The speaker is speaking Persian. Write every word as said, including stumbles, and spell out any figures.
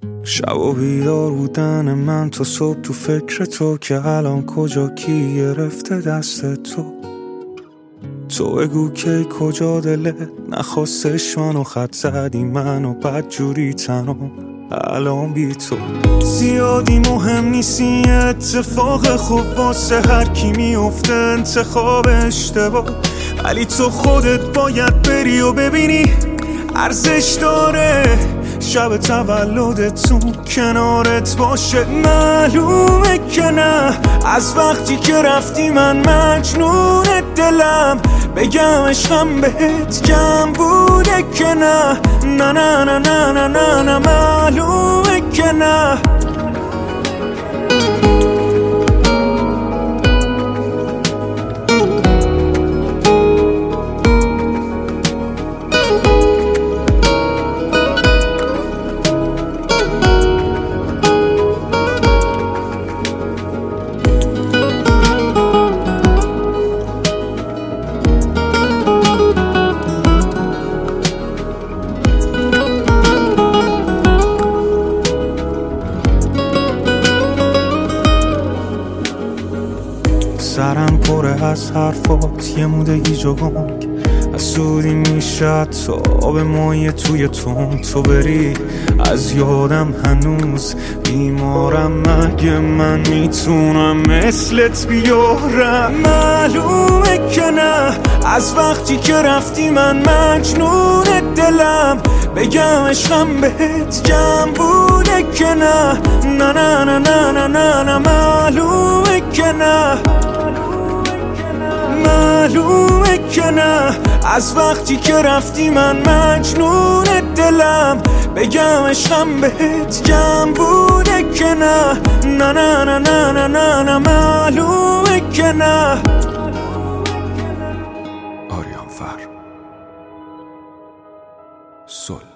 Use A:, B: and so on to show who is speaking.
A: شب و بیدار بودن من تا صبح تو فکر تو، که الان کجا کی گرفته دست تو. تو بگو کی کجا دلت نخواستش منو، خط زدی منو بد جوری تنم الان بی تو. زیادی مهم نیستی اتفاق خوب واسه هر کی میفته انتخاب اشتباه، ولی تو خودت باید بری و ببینی ارزش داره شب تولدتون کنارت باشه. معلومه که نه، از وقتی که رفتی من مجنون دلم، بگم عشقم بهت کم بوده که نه. نه نه نه نه نه نه نه معلومه که نه. سرم پره از حرفات، یه موده ایج و گنگ حسودی میشه تا آب مایه توی تون. تو بری از یادم هنوز بیمارم، مگه من میتونم مثلت بیارم. معلومه که نه، از وقتی که رفتی من مجنون دلم، بگم عشقم بهت کم بوده که نه. نه نه نه نه نه نه نه معلومه که نه. معلومه که نه، از وقتی که رفتی من مجنون دلم، بگم عشقم بهت کم بوده که نه. نه نه نه نه نه نه نه معلومه که نه.
B: آریان فر سل